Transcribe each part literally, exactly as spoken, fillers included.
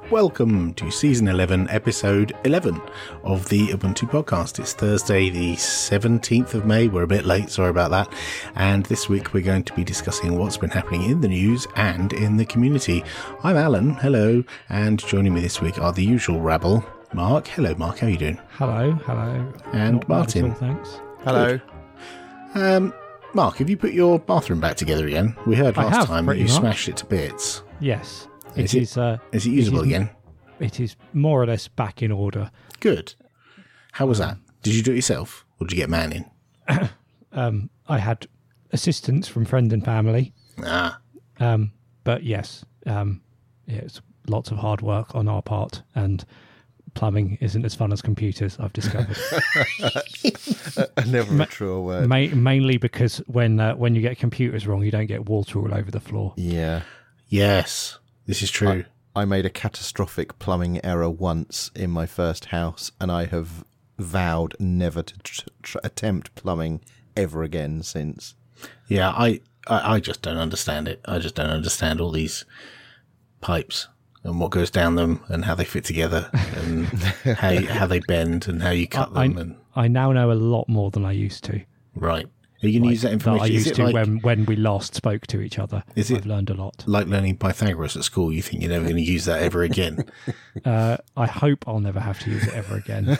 Welcome to Season eleven, Episode eleven of the Ubuntu Podcast. It's Thursday, the seventeenth of May. We're a bit late, sorry about that. And this week we're going to be discussing what's been happening in the news and in the community. I'm Alan, hello, and joining me this week are the usual rabble. Mark, hello Mark, how are you doing? Hello, hello. And Not Martin. All, thanks. Hello. Good. Um, Mark, have you put your bathroom back together again? We heard I last have, time that pretty you much. smashed it to bits. Yes. Is it it- is. Uh, Is it usable is- again? It is more or less back in order. Good. How was that? Did you do it yourself, or did you get man in? Um, I had assistance from friend and family, Ah, um, but yes, um, yeah, it's lots of hard work on our part, and plumbing isn't as fun as computers, I've discovered. Never Ma- a truer word. Ma- mainly because when uh, when you get computers wrong, you don't get water all over the floor. Yeah. yes, this is true. I made a catastrophic plumbing error once in my first house, and I have vowed never to tr- tr- attempt plumbing ever again since. Yeah, I, I, I just don't understand it. I just don't understand all these pipes and what goes down them and how they fit together and how you, how they bend and how you cut I, them. And I now know a lot more than I used to. right, are you going to use that information? I Is used it to like, when, when we last spoke to each other. Is it- I've learned a lot. like learning Pythagoras at school? You think you're never going to use that ever again? Uh, I hope I'll never have to use it ever again.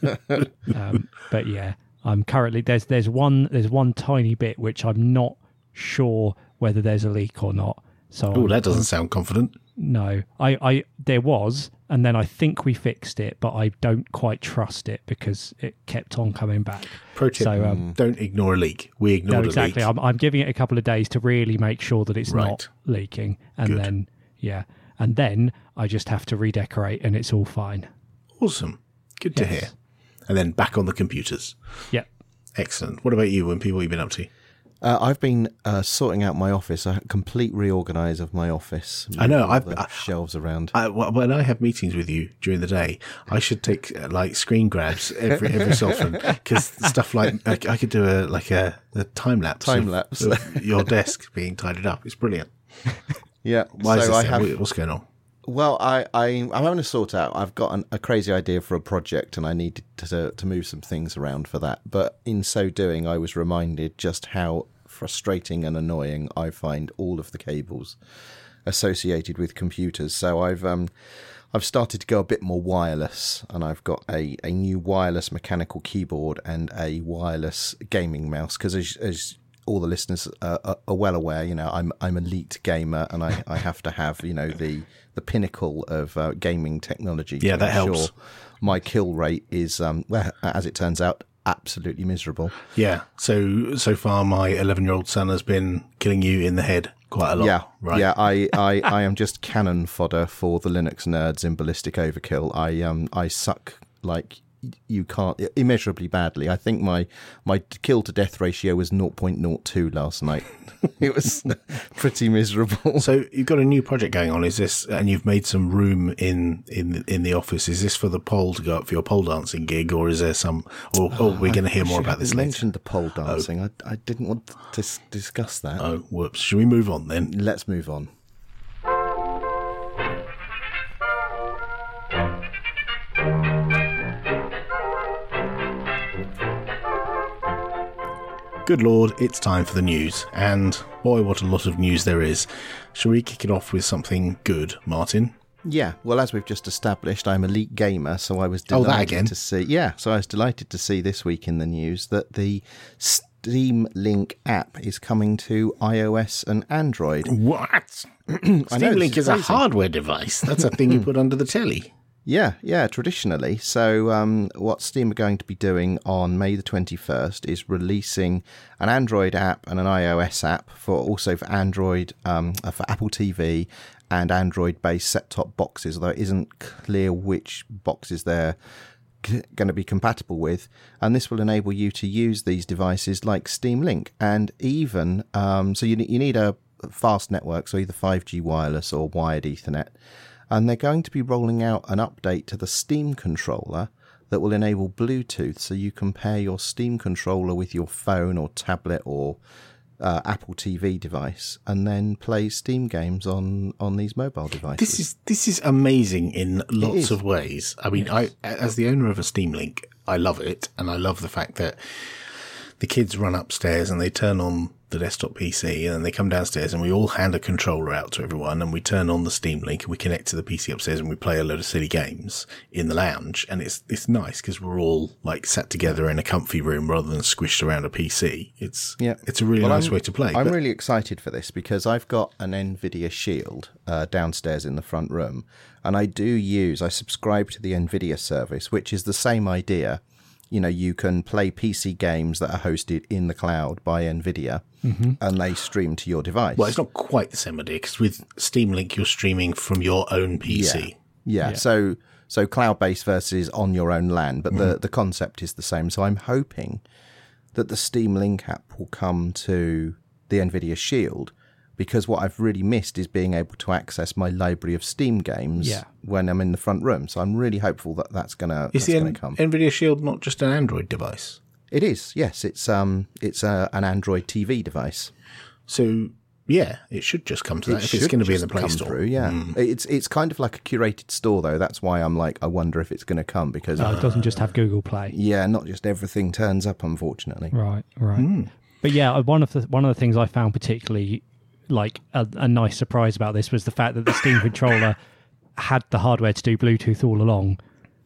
um, but yeah, I'm currently there's there's one there's one tiny bit which I'm not sure whether there's a leak or not. So Oh, I'm- that doesn't sound confident. no, I, I there was, and then I think we fixed it, but I don't quite trust it because it kept on coming back. Pro tip: So, um, don't ignore a leak. We No, ignored exactly. a leak. I'm, I'm giving it a couple of days to really make sure that it's Right. not leaking, and Good. then yeah, and then I just have to redecorate, and it's all fine. Awesome, good to Yes. hear. And then back on the computers. Yeah. Excellent. What about you? When people, what have you been up to? Uh, I've been uh, sorting out my office, a complete reorganise of my office. I know, Move all I've- the I- shelves around. I, wh- when I have meetings with you during the day, I should take uh, like screen grabs every every so often because stuff like I, I could do a like a, a time lapse, Time of, lapse. of your desk being tidied up. It's brilliant. Yeah. Why so is this I then? have. What- What's going on? Well, I, I, I'm having to sort out. I've got an, a crazy idea for a project, and I needed to to move some things around for that. But in so doing, I was reminded just how frustrating and annoying I find all of the cables associated with computers. So I've um, I've started to go a bit more wireless, and I've got a, a new wireless mechanical keyboard and a wireless gaming mouse. Because as, as all the listeners uh, are, are well aware, you know, I'm I'm a elite gamer, and I, I have to have you know the the pinnacle of uh, gaming technology. Yeah, to that ensure helps. My kill rate is, um, well, as it turns out, absolutely miserable. Yeah. So so far, my eleven-year-old son has been killing you in the head quite a lot. Yeah, Right. yeah. I, I, I am just cannon fodder for the Linux nerds in Ballistic Overkill. I um I suck like you can't immeasurably badly. I think my my kill to death ratio was zero point zero two last night. It was pretty miserable. So you've got a new project going on. Is this, and you've made some room in in in the office? Is this for the pole to go up for your pole dancing gig, or is there some? Or oh, we're going to hear more Actually, about this I later. mentioned the pole dancing. I I didn't want to s- discuss that. Oh, whoops! Should we move on then? Let's move on. Good Lord, it's time for the news, and boy, what a lot of news there is. Shall we kick it off with something good, Martin? Yeah, well, as we've just established, I'm a elite gamer, so I was Oh, delighted that again? to see. Yeah, so I was delighted to see this week in the news that the Steam Link app is coming to iOS and Android. What? I know, Steam this Link is is a crazy. hardware device. That's a thing you put under the telly. Yeah, yeah, traditionally. So um, what Steam are going to be doing on May the twenty-first is releasing an Android app and an iOS app for also for Android, um, uh, for Apple T V and Android-based set-top boxes, although it isn't clear which boxes they're c- going to be compatible with. And this will enable you to use these devices like Steam Link. And even, um, so you, ne- you need a fast network, so either five G wireless or wired Ethernet. And they're going to be rolling out an update to the Steam controller that will enable Bluetooth, so you can pair your Steam controller with your phone or tablet or uh, Apple T V device and then plays Steam games on, on these mobile devices. This is this is amazing in lots is. of ways. I mean, I as the owner of a Steam Link, I love it, and I love the fact that the kids run upstairs and they turn on the desktop P C, and then they come downstairs and we all hand a controller out to everyone, and we turn on the Steam Link and we connect to the P C upstairs and we play a load of silly games in the lounge. And it's it's nice because we're all like sat together in a comfy room rather than squished around a P C. It's Yeah. it's a really Well, nice I'm- way to play. I'm but- really excited for this because I've got an NVIDIA Shield uh, downstairs in the front room, and I do use, I subscribe to the NVIDIA service, which is the same idea. You know, you can play P C games that are hosted in the cloud by NVIDIA, and they stream to your device. Well, it's not quite the same idea because with Steam Link, you're streaming from your own P C. Yeah, Yeah. so so cloud-based versus on your own LAN, but the, the concept is the same. So I'm hoping that the Steam Link app will come to the NVIDIA Shield, because what I've really missed is being able to access my library of Steam games Yeah. when I'm in the front room. So I'm really hopeful that that's gonna Is that's the gonna N- come. NVIDIA Shield not just an Android device? It is, yes. It's um it's a, an Android T V device. So, yeah, it should just come to that if it's should going to be in the just Play come Store. through, yeah. It's it's kind of like a curated store though. That's why I'm like, I wonder if it's going to come because Oh, it doesn't just have Google Play. yeah, not just everything turns up, unfortunately. Right, right. But yeah, one of the one of the things I found particularly like a, a nice surprise about this was the fact that the Steam controller had the hardware to do Bluetooth all along,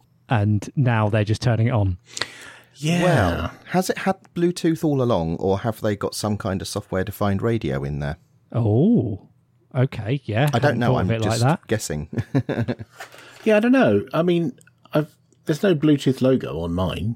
and now they're just turning it on. Yeah. Well, has it had Bluetooth all along, or have they got some kind of software-defined radio in there? Oh, okay, yeah. I don't Hadn't know. thought I'm of it just like that. guessing. yeah, I don't know. I mean, I've, there's no Bluetooth logo on mine,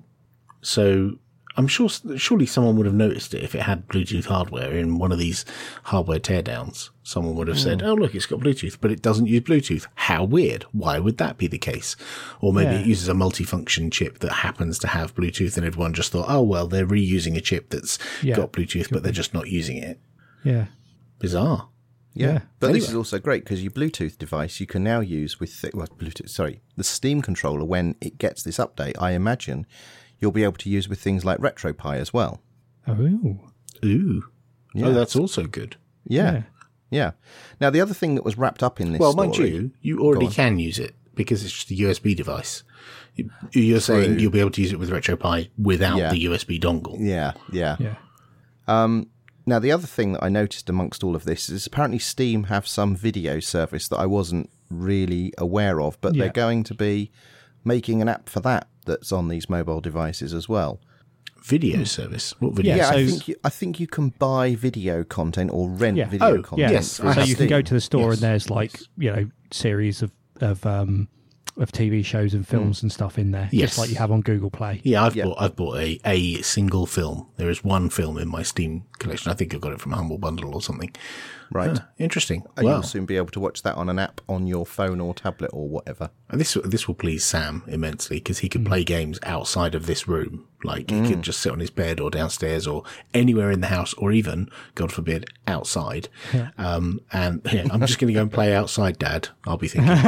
so I'm sure surely someone would have noticed it if it had Bluetooth hardware in one of these hardware teardowns. Someone would have said, oh, look, it's got Bluetooth, but it doesn't use Bluetooth. How weird. Why would that be the case? Or maybe Yeah. it uses a multifunction chip that happens to have Bluetooth, and everyone just thought, oh, well, they're reusing a chip that's Yeah. got Bluetooth, but they're just not using it. Yeah, Bizarre. Yeah, Yeah. but this Anyway. is also great because your Bluetooth device you can now use with th- well, Bluetooth. Sorry, the Steam controller when it gets this update, I imagine you'll be able to use with things like RetroPie as well. oh, Ooh. Yeah. Oh, that's also good. Yeah, Yeah. yeah. Now the other thing that was wrapped up in this Well, story, mind you, you already Go on. can use it because it's just a U S B device. You- You're saying you'll be able to use it with RetroPie without Yeah. the U S B dongle. yeah, yeah. yeah, Now the other thing that I noticed amongst all of this is apparently Steam have some video service that I wasn't really aware of, but Yeah. they're going to be making an app for that that's on these mobile devices as well. Video service? What video? Yeah, Yeah, I so- think you, I think you can buy video content or rent Yeah. video Oh, content. yeah. yes, through I So have you can Steam. go to the store Yes. and there's like you know series of of um of T V shows and films and stuff in there, Yes. just like you have on Google Play. Yeah, I've Yeah. bought I've bought a, a single film. There is one film in my Steam collection. I think I got it from Humble Bundle or something. Right. Ah, interesting. And Well, you'll soon be able to watch that on an app on your phone or tablet or whatever. and this this will please Sam immensely because he could Mm. play games outside of this room. Like he Mm. could just sit on his bed or downstairs or anywhere in the house, or even, God forbid, outside. Um, and yeah, I'm just going to go and play outside, Dad. I'll be thinking,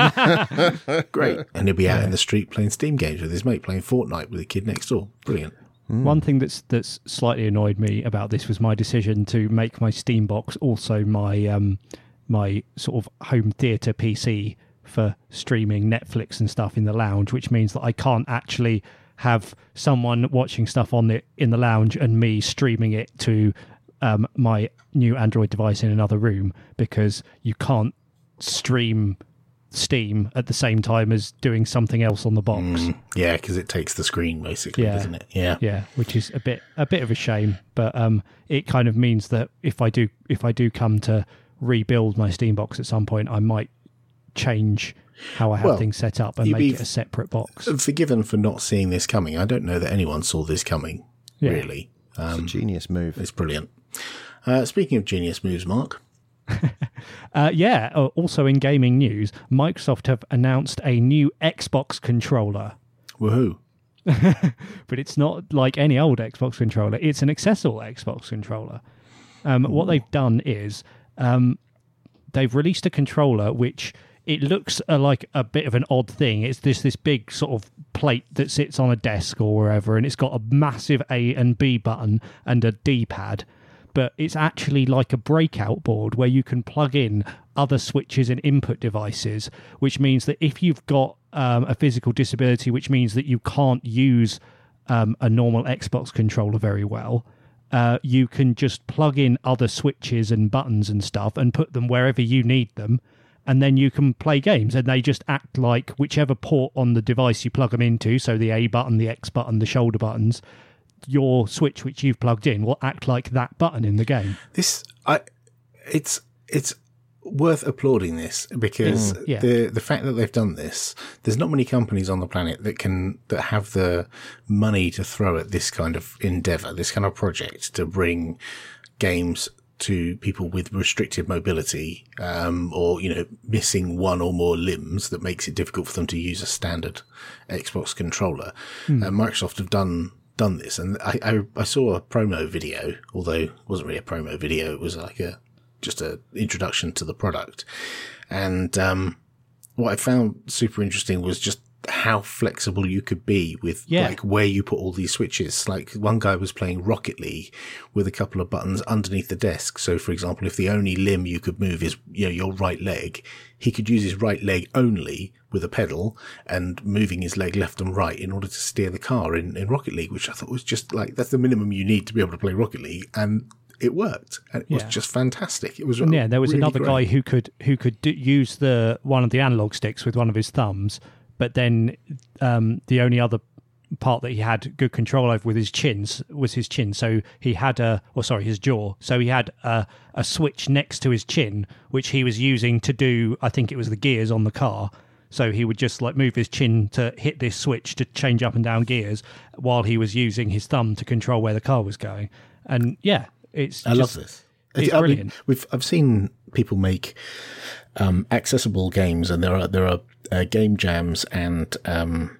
great, and he'll be out in the street playing Steam games with his mate, playing Fortnite with the kid next door. Brilliant. One thing that's that's slightly annoyed me about this was my decision to make my Steam box also my um my sort of home theatre P C for streaming Netflix and stuff in the lounge, which means that I can't actually have someone watching stuff on it in the lounge and me streaming it to um, my new Android device in another room, because you can't stream Steam at the same time as doing something else on the box. Mm, yeah, because it takes the screen basically, Yeah. doesn't it? Yeah. Yeah, which is a bit a bit of a shame, but um, it kind of means that if I do if I do come to rebuild my Steam box at some point, I might change how I have Well, things set up and you'd make be it a separate box. Forgiven for not seeing this coming. I don't know that anyone saw this coming. Yeah. Really, It's um, a genius move. it's brilliant. Uh, speaking of genius moves, Mark. Uh, yeah. uh, Also in gaming news, Microsoft have announced a new Xbox controller, Woohoo! but it's not like any old Xbox controller. It's an accessible Xbox controller. Um, what they've done is um, they've released a controller which it looks uh, like a bit of an odd thing. It's this this big sort of plate that sits on a desk or wherever, and it's got a massive A and B button and a D-pad. but it's actually like a breakout board where you can plug in other switches and input devices, which means that if you've got um, a physical disability, which means that you can't use um, a normal Xbox controller very well, uh, you can just plug in other switches and buttons and stuff and put them wherever you need them, and then you can play games, and they just act like whichever port on the device you plug them into, so the A button, the X button, the shoulder buttons, your switch which you've plugged in will act like that button in the game. This, I, it's it's worth applauding this, because Mm, yeah. the the fact that they've done this, there's not many companies on the planet that can that have the money to throw at this kind of endeavor, this kind of project to bring games to people with restricted mobility, um, or, you know, missing one or more limbs that makes it difficult for them to use a standard Xbox controller. Mm. Uh, Microsoft have done done this, and I, I I saw a promo video, although it wasn't really a promo video, it was like a just a introduction to the product. And um, what I found super interesting was just how flexible you could be with yeah. like where you put all these switches. Like one guy was playing Rocket League with a couple of buttons underneath the desk. So for example, if the only limb you could move is, you know, your right leg, he could use his right leg only with a pedal and moving his leg left and right in order to steer the car in, in Rocket League, which I thought was just like, that's the minimum you need to be able to play Rocket League. And it worked, and it was Yeah. just fantastic. It was And yeah, there was really another great. guy who could who could do, use the one of the analog sticks with one of his thumbs, but then um, the only other part that he had good control over with his chins was his chin. So he had a, or sorry, his jaw. So he had a, a switch next to his chin, which he was using to do, I think it was the gears on the car. So he would just like move his chin to hit this switch to change up and down gears while he was using his thumb to control where the car was going. And yeah, it's I just, love this. It's I mean, brilliant. we've I've seen people make um, accessible games, and there are there are uh, game jams and um,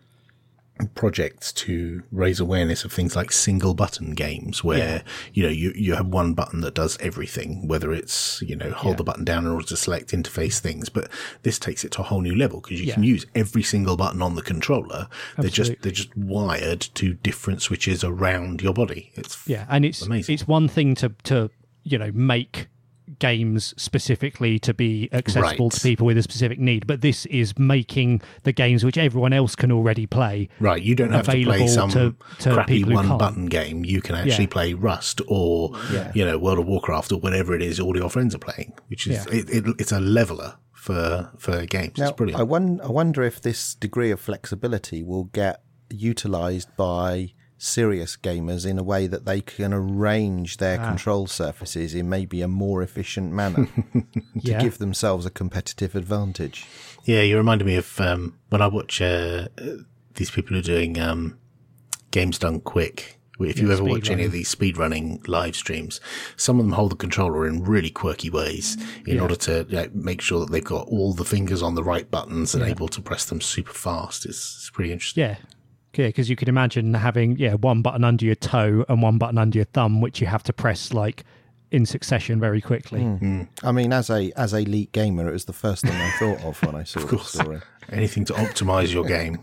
projects to raise awareness of things like single button games, where Yeah. you know you you have one button that does everything, whether it's, you know, hold Yeah. the button down in order to select interface things, but this takes it to a whole new level because you Yeah. can use every single button on the controller. They're just Absolutely. they're just wired to different switches around your body. It's Yeah, and it's amazing. it's one thing to to you know make games specifically to be accessible Right. to people with a specific need, but this is making the games which everyone else can already play. Right, you don't have to play available some to- to crappy people who one can't. button game. You can actually Yeah. play Rust or, Yeah. you know, World of Warcraft or whatever it is all your friends are playing, which is, Yeah. it, it, it's a leveler for, for games. Now, it's brilliant. I, won- I wonder if this degree of flexibility will get utilised by serious gamers in a way that they can arrange their Ah. control surfaces in maybe a more efficient manner to Yeah. give themselves a competitive advantage. Yeah, you reminded me of um, when I watch uh, these people who are doing um, games done quick. If you Yeah, ever watch any speedrunning. of these speedrunning live streams, some of them hold the controller in really quirky ways in Yeah. order to, you know, make sure that they've got all the fingers on the right buttons and Yeah. able to press them super fast. It's, it's pretty interesting. Yeah. Yeah, because you can imagine having yeah one button under your toe and one button under your thumb, which you have to press like in succession very quickly. I mean, as a as a elite gamer, it was the first thing I thought of when I saw the course. story. Anything to optimize your game.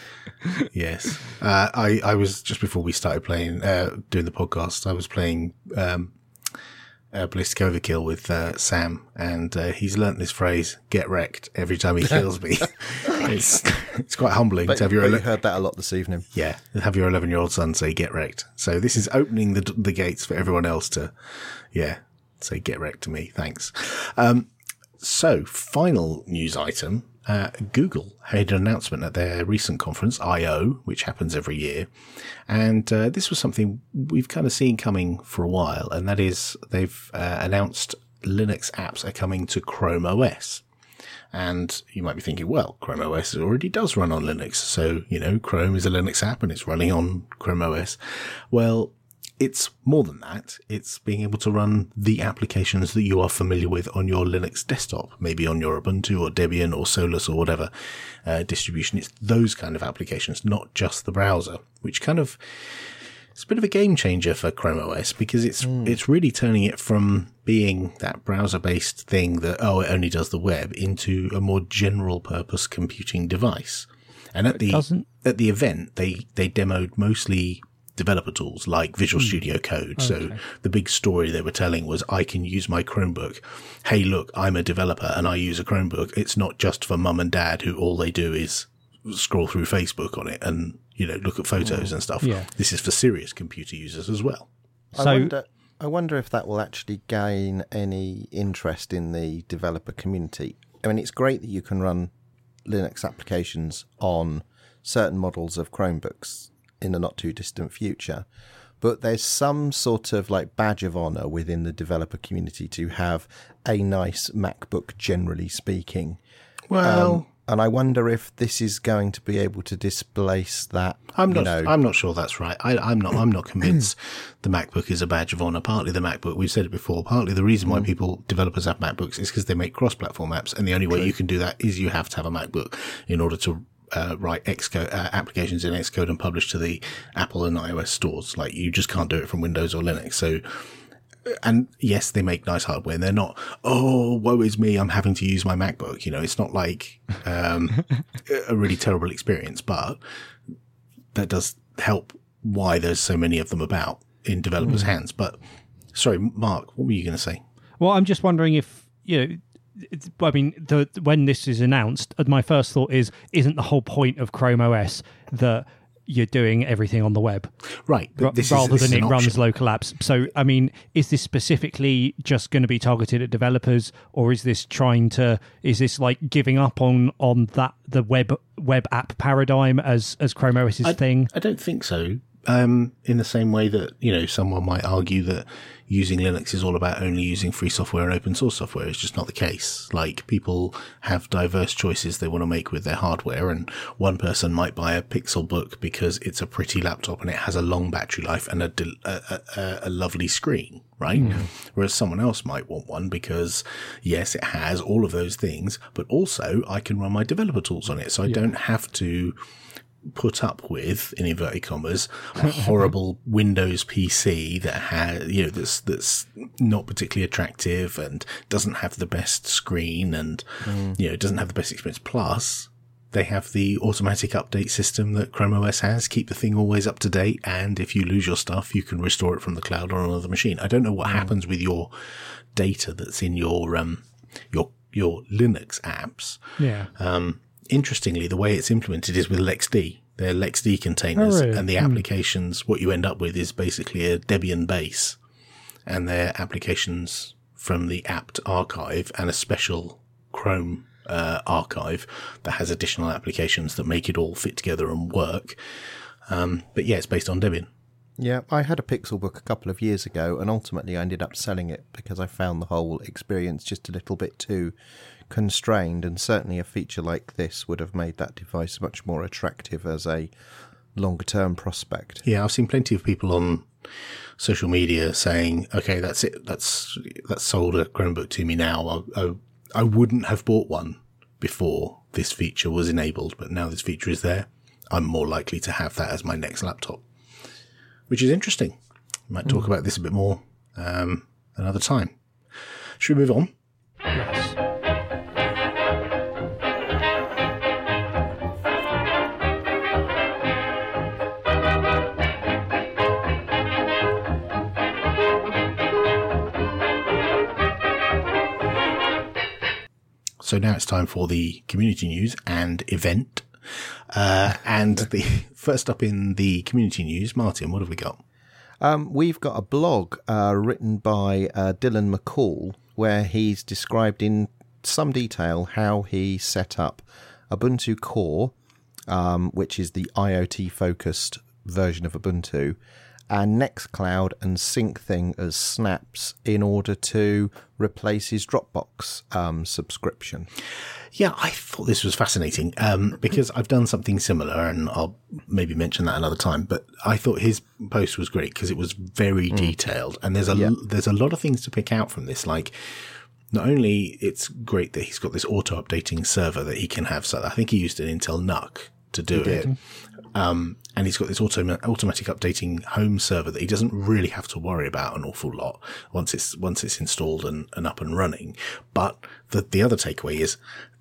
Yes. Uh, I, I was, just before we started playing, uh, doing the podcast, I was playing, um, uh, Ballistic Overkill with, uh, Sam, and, uh, he's learnt this phrase, get wrecked, every time he kills me. it's, it's quite humbling But, to have your, but you ele- heard that a lot this evening. yeah, have your eleven year old son say get wrecked. So this is opening the, the gates for everyone else to, yeah, say get wrecked to me. Thanks. Um, so final news item. Uh, Google had an announcement at their recent conference, I O, which happens every year. And uh, this was something we've kind of seen coming for a while, and that is they've uh, announced Linux apps are coming to Chrome O S. And you might be thinking, well, Chrome O S already does run on Linux. So, you know, Chrome is a Linux app and it's running on Chrome O S. Well, it's more than that. It's being able to run the applications that you are familiar with on your Linux desktop, maybe on your Ubuntu or Debian or Solus or whatever uh, distribution. It's those kind of applications, not just the browser, which kind of, it's a bit of a game changer for Chrome O S because it's mm. it's really turning it from being that browser-based thing that, oh, it only does the web, into a more general-purpose computing device. And at the doesn't- at the event, they, they demoed mostly developer tools like Visual mm. Studio Code. Okay. So the big story they were telling was, I can use my Chromebook. Hey, look, I'm a developer and I use a Chromebook. It's not just for mum and dad who all they do is scroll through Facebook on it and, you know, look at photos mm. and stuff. Yeah. This is for serious computer users as well. I so, wonder, I wonder if that will actually gain any interest in the developer community. I mean, it's great that you can run Linux applications on certain models of Chromebooks in the not too distant future, but there's some sort of like badge of honor within the developer community to have a nice MacBook, generally speaking. Well, um, and I wonder if this is going to be able to displace that. I'm not. You know, I'm not sure that's right. I, I'm not. I'm not convinced the MacBook is a badge of honor. Partly the MacBook. We've said it before. Partly the reason why mm. people developers have MacBooks is because they make cross-platform apps, and the only way True. you can do that is you have to have a MacBook in order to uh, write Xcode uh, applications in Xcode and publish to the Apple and iOS stores. Like, you just can't do it from Windows or Linux. So. And yes, they make nice hardware, and they're not, oh, woe is me, I'm having to use my MacBook. You know, it's not like um, a really terrible experience, but that does help why there's so many of them about in developers' mm. hands. But sorry, Mark, what were you going to say? Well, I'm just wondering if, you know, it's, I mean, the, when this is announced, my first thought is, isn't the whole point of Chrome O S that you're doing everything on the web, right? But this rather is, this than it runs local apps. So, I mean, is this specifically just going to be targeted at developers, or is this trying to? Is this like giving up on on that the web web app paradigm as as Chrome O S's I, thing? I don't think so. Um, in the same way that, you know, someone might argue that using Linux is all about only using free software and open source software. It's just not the case. Like, people have diverse choices they want to make with their hardware, and one person might buy a Pixelbook because it's a pretty laptop and it has a long battery life and a, a, a, a lovely screen, right? Mm. Whereas someone else might want one because, yes, it has all of those things, but also I can run my developer tools on it. So I yeah. don't have to put up with, in inverted commas, a horrible Windows P C that has, you know, that's that's not particularly attractive and doesn't have the best screen and mm. you know, doesn't have the best experience. Plus, they have the automatic update system that Chrome O S has. Keep the thing always up to date, and if you lose your stuff, you can restore it from the cloud or another machine. I don't know what mm. happens with your data that's in your um your your Linux apps. Yeah. Um. Interestingly, the way it's implemented is with LXD. They're LXD containers, oh, really? And the applications, mm. what you end up with is basically a Debian base, and they're applications from the apt archive and a special Chrome uh, archive that has additional applications that make it all fit together and work. Um, but yeah, it's based on Debian. Yeah, I had a Pixelbook a couple of years ago, and ultimately I ended up selling it because I found the whole experience just a little bit too constrained, and certainly a feature like this would have made that device much more attractive as a longer term prospect. Yeah, I've seen plenty of people on social media saying, okay, that's it, that's that's sold a Chromebook to me now. I, I, I wouldn't have bought one before this feature was enabled, but now this feature is there, I'm more likely to have that as my next laptop, which is interesting. Might talk mm. about this a bit more um, another time. Should we move on? Yes. So now it's time for the community news and event. Uh, and the first up in the community news, Martin, what have we got? Um, we've got a blog uh, written by uh, Dylan McCall, where he's described in some detail how he set up Ubuntu Core, um, which is the IoT-focused version of Ubuntu, and Nextcloud and SyncThing as snaps in order to replace his Dropbox um, subscription. Yeah, I thought this was fascinating um, because I've done something similar, and I'll maybe mention that another time. But I thought his post was great because it was very mm. detailed, and there's a yeah. there's a lot of things to pick out from this. Like, not only it's great that he's got this auto updating server that he can have. So I think he used an Intel N U C to do it. Um, and he's got this auto- automatic updating home server that he doesn't really have to worry about an awful lot once it's once it's installed and, and up and running. But the, the other takeaway is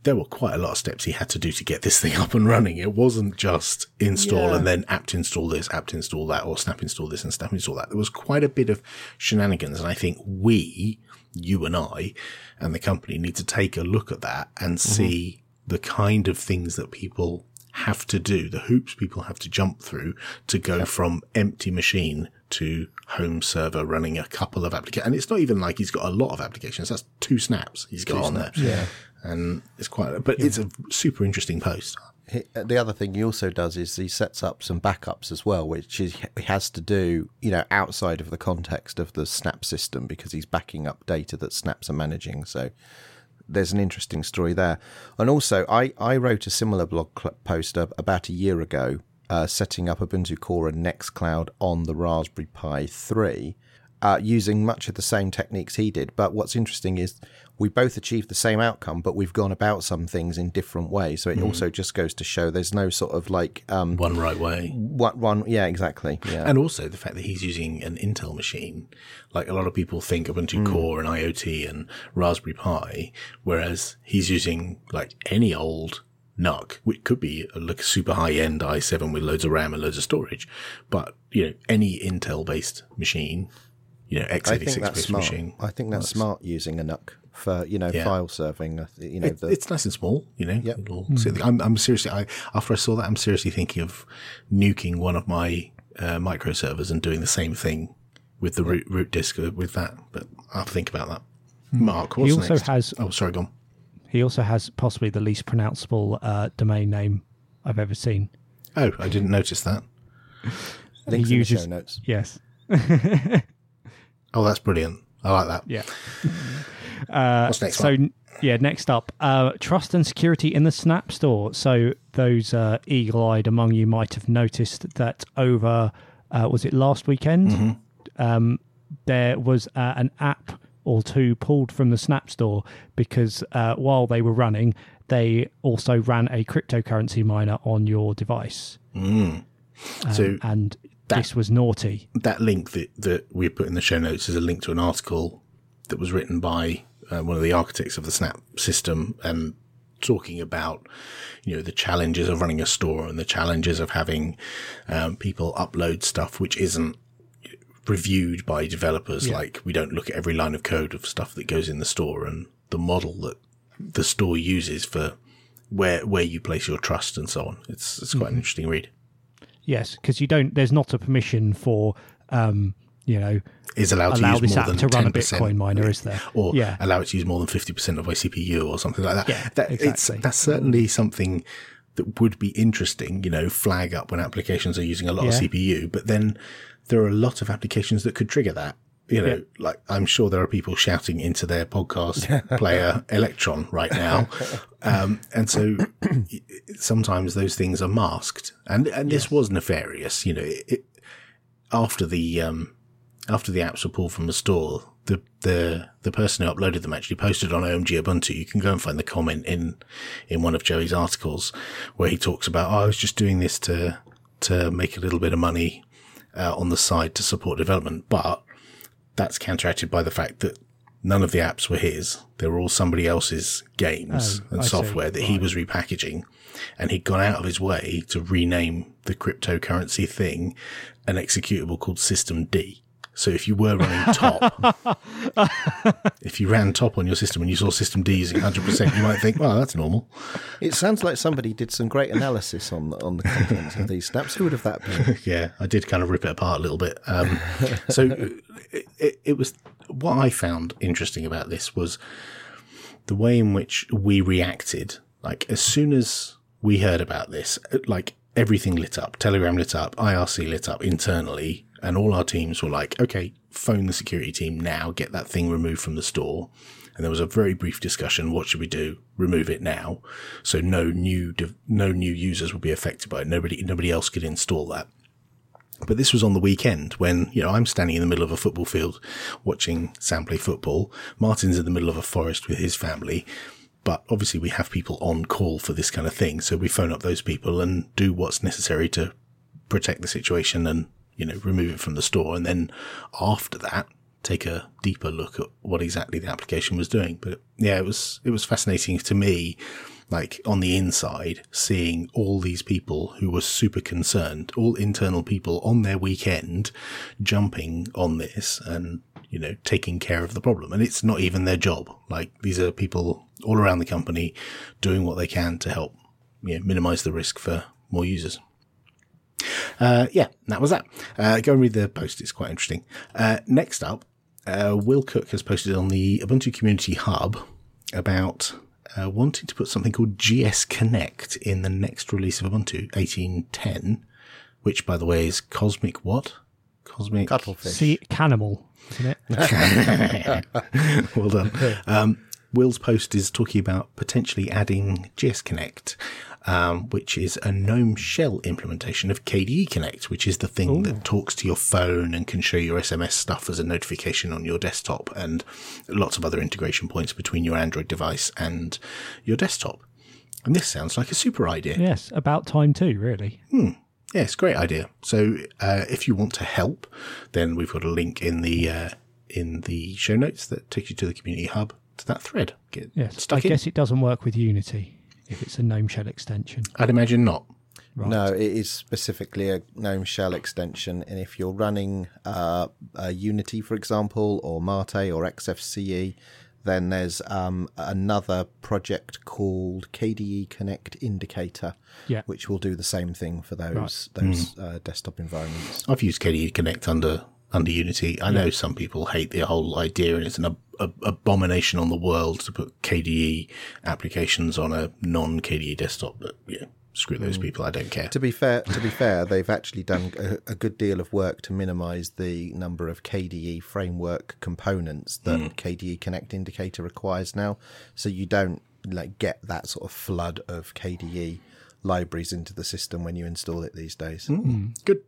there were quite a lot of steps he had to do to get this thing up and running. It wasn't just install Yeah. and then apt install this, apt install that, or snap install this and snap install that. There was quite a bit of shenanigans. And I think we, you and I, and the company need to take a look at that and mm-hmm. see the kind of things that people have to do, the hoops people have to jump through to go yep. from empty machine to home server running a couple of applications. And it's not even like he's got a lot of applications. That's two snaps he's got two on snaps, there. Yeah. And it's quite, but yeah. it's a super interesting post. He, the other thing he also does is he sets up some backups as well, which is, he has to do, you know, outside of the context of the Snap system, because he's backing up data that Snaps are managing. So there's an interesting story there. And also, I, I wrote a similar blog post about a year ago, uh, setting up Ubuntu Core and Nextcloud on the Raspberry Pi three, uh, using much of the same techniques he did. But what's interesting is we both achieved the same outcome, but we've gone about some things in different ways. So it mm. also just goes to show there's no sort of like um, one right way. What one? Yeah, exactly. Yeah. And also the fact that he's using an Intel machine, like a lot of people think Ubuntu mm. Core and IoT and Raspberry Pi, whereas he's using like any old N U C, which could be a, like a super high end i seven with loads of RAM and loads of storage, but you know any Intel based machine, you know x eighty-six based smart. machine. I think that's, that's smart using a N U C. For, you know, yeah. file serving, you know, it, the, it's nice and small, you know, yep. mm. I'm, I'm seriously, I, after I saw that, I'm seriously thinking of nuking one of my, uh, micro servers and doing the same thing with the yep. root, root disk with that, but I'll think about that. Mm. Mark, what's he also next? has, oh, sorry, go on. He also has possibly the least pronounceable, uh, domain name I've ever seen. Oh, I didn't notice that. Links he in uses, the show notes. Yes. Oh, that's brilliant. I like that. Yeah. Uh, What's next? So, one? yeah, next up, uh, trust and security in the Snap Store. So, those uh, eagle-eyed among you might have noticed that over, uh, was it last weekend? Mm-hmm. Um, there was uh, an app or two pulled from the Snap Store because uh, while they were running, they also ran a cryptocurrency miner on your device. Mm. Um, so and that, this was naughty. That link that, that we put in the show notes is a link to an article that was written by uh, one of the architects of the Snap system, and talking about, you know, the challenges of running a store and the challenges of having um, people upload stuff which isn't reviewed by developers. Yeah. Like, we don't look at every line of code of stuff that goes in the store, and the model that the store uses for where where you place your trust and so on. It's it's quite mm-hmm. an interesting read. Yes, because you don't. There's not a permission for. Um, you know, is allowed allow to use this more app than to run ten a percent, Bitcoin miner, is there? Or yeah. allow it to use more than fifty percent of my C P U or something like that. Yeah, that exactly. It's, that's certainly something that would be interesting, you know, flag up when applications are using a lot yeah. of C P U. But then there are a lot of applications that could trigger that. You know, yeah. like I'm sure there are people shouting into their podcast player Electron right now. Um, and so sometimes those things are masked. And and this yes. was nefarious. You know, it, it, after the um, after the apps were pulled from the store, the, the the person who uploaded them actually posted on O M G Ubuntu. You can go and find the comment in in one of Joey's articles where he talks about, oh, I was just doing this to to make a little bit of money uh, on the side to support development. But that's counteracted by the fact that none of the apps were his. They were all somebody else's games oh, and I software see. that right. he was repackaging. And he'd gone out of his way to rename the cryptocurrency thing an executable called System D. So if you were running top, if you ran top on your system and you saw System D using one hundred percent, you might think, well, that's normal. It sounds like somebody did some great analysis on the, on the contents of these snaps. Who would have that been? Yeah, I did kind of rip it apart a little bit. Um, so it, it, it was, what I found interesting about this was the way in which we reacted. Like, as soon as we heard about this, like, everything lit up. Telegram lit up, I R C lit up internally. And all our teams were like, okay, phone the security team now, get that thing removed from the store. And there was a very brief discussion. What should we do? Remove it now. So no new, no new users will be affected by it. Nobody, nobody else could install that. But this was on the weekend when, you know, I'm standing in the middle of a football field watching Sam play football. Martin's in the middle of a forest with his family. But obviously we have people on call for this kind of thing. So we phone up those people and do what's necessary to protect the situation and, you know, remove it from the store. And then after that, take a deeper look at what exactly the application was doing. But yeah, it was, it was fascinating to me like on the inside, seeing all these people who were super concerned, all internal people on their weekend jumping on this and, you know, taking care of the problem. And it's not even their job. Like, these are people all around the company doing what they can to help, you know, minimize the risk for more users. Uh, yeah, that was that. Uh, go and read the post. It's quite interesting. Uh, next up, uh, Will Cook has posted on the Ubuntu Community Hub about uh, wanting to put something called G S Connect in the next release of Ubuntu eighteen ten, which, by the way, is Cosmic what? Cosmic Cuttlefish. Sea Canimal, isn't it? Well done. Um, Will's post is talking about potentially adding G S Connect, um, which is a GNOME shell implementation of K D E Connect, which is the thing Ooh. that talks to your phone and can show your S M S stuff as a notification on your desktop, and lots of other integration points between your Android device and your desktop. And this sounds like a super idea. Yes, about time too, really. Hmm. Yes, great idea. So uh, if you want to help, then we've got a link in the uh, in the show notes that takes you to the Community Hub, to that thread. Get yes, stuck I in. guess it doesn't work with Unity if it's a GNOME shell extension. I'd imagine not. Right. No, it is specifically a GNOME shell extension, and if you're running uh, uh, Unity, for example, or Mate or X F C E, then there's um, another project called K D E Connect Indicator, yeah. which will do the same thing for those right. those mm. uh, desktop environments. I've used K D E Connect under under Unity. I yeah. know some people hate the whole idea, and it's an ab- ab- abomination on the world to put K D E applications on a non-K D E desktop, but yeah. Screw those people, I don't care. To be fair, to be fair, they've actually done a, a good deal of work to minimise the number of K D E framework components that mm. K D E Connect Indicator requires now. So you don't like get that sort of flood of K D E libraries into the system when you install it these days. Mm. Good.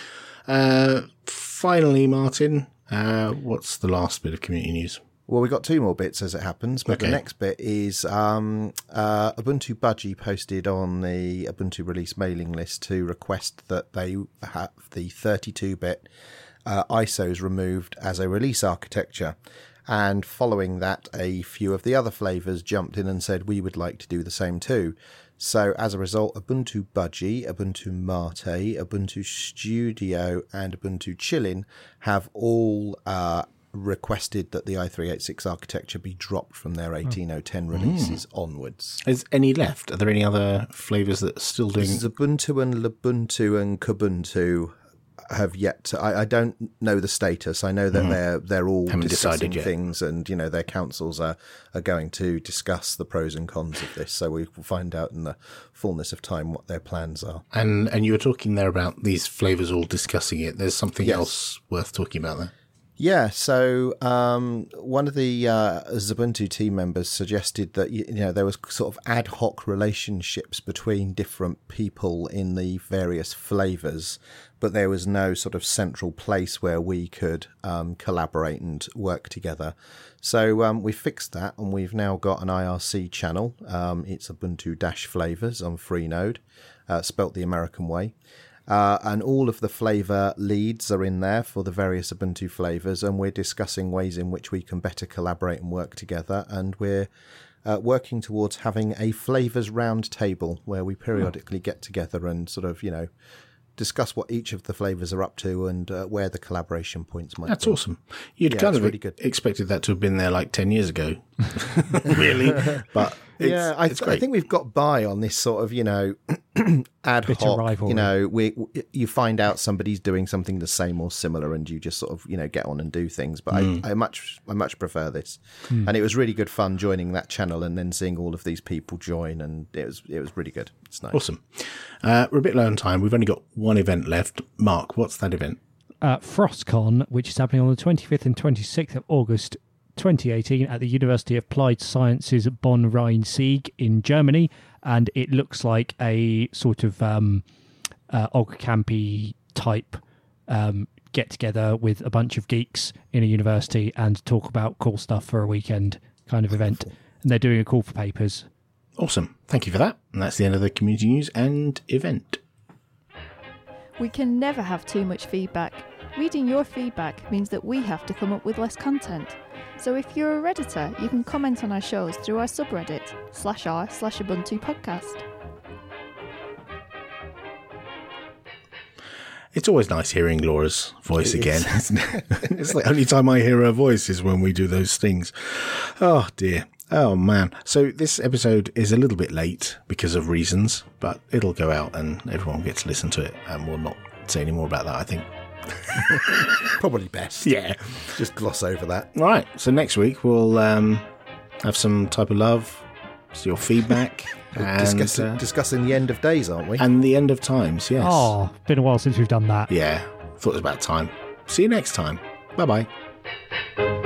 Uh, finally, Martin, uh, what's the last bit of community news? Well, we've got two more bits as it happens, but okay. the next bit is um, uh, Ubuntu Budgie posted on the Ubuntu release mailing list to request that they have the thirty-two bit uh, I S Os removed as a release architecture. And following that, a few of the other flavours jumped in and said, we would like to do the same too. So as a result, Ubuntu Budgie, Ubuntu Mate, Ubuntu Studio and Ubuntu Chillin have all uh, requested that the i three eighty-six architecture be dropped from their eighteen oh ten releases mm. onwards. Is any left? Are there any other flavours that are still doing... Ubuntu and Lubuntu and Kubuntu have yet to... I, I don't know the status. I know that mm. they're they're all Haven't discussing decided yet. things, and you know their councils are, are going to discuss the pros and cons of this, so we will find out in the fullness of time what their plans are. And and you were talking there about these flavours all discussing it. There's something yes. else worth talking about there. Yeah, so um, one of the uh, Ubuntu team members suggested that you know there was sort of ad hoc relationships between different people in the various flavors, but there was no sort of central place where we could um, collaborate and work together. So um, we fixed that, and we've now got an I R C channel. Um, it's Ubuntu-Flavors on Freenode, uh, spelt the American way. Uh, and all of the flavour leads are in there for the various Ubuntu flavours, and we're discussing ways in which we can better collaborate and work together. And we're uh, working towards having a flavours round table where we periodically get together and sort of, you know, discuss what each of the flavours are up to and uh, where the collaboration points might That's be. That's awesome. You'd yeah, kind of really good. expected that to have been there like ten years ago, really. But it's, yeah, I, it's great. I think we've got by on this sort of, you know, ad Bit hoc, of rivalry. you know, we, you find out somebody's doing something the same or similar and you just sort of, you know, get on and do things. But mm. I, I much I much prefer this. Mm. And it was really good fun joining that channel and then seeing all of these people join, and it was it was really good. It's nice. Awesome. Uh, we're a bit low on time. We've only got one event left. Mark, what's that event? Uh, FrostCon, which is happening on the twenty-fifth and twenty-sixth of August twenty eighteen at the University of Applied Sciences Bonn-Rhein-Sieg in Germany, and it looks like a sort of um, uh, Ogcampy type um, get together with a bunch of geeks in a university and talk about cool stuff for a weekend kind of event. And they're doing a call for papers. Awesome. Thank you for that. And that's the end of the community news and event. We can never have too much feedback. Reading your feedback means that we have to come up with less content. So if you're a Redditor, you can comment on our shows through our subreddit, slash r slash Ubuntu podcast. It's always nice hearing Laura's voice It again, is. isn't it? It's the only time I hear her voice is when we do those things. Oh, dear. Oh, man. So this episode is a little bit late because of reasons, but it'll go out and everyone gets to listen to it, and we'll not say any more about that, I think. Probably best. Yeah. Just gloss over that. Right. So next week we'll um, have some type of love, so your feedback, and, Discuss, uh, discussing the end of days, aren't we? and the end of times, yes. Oh, been a while since we've done that. Yeah. Thought it was about time. See you next time. Bye-bye.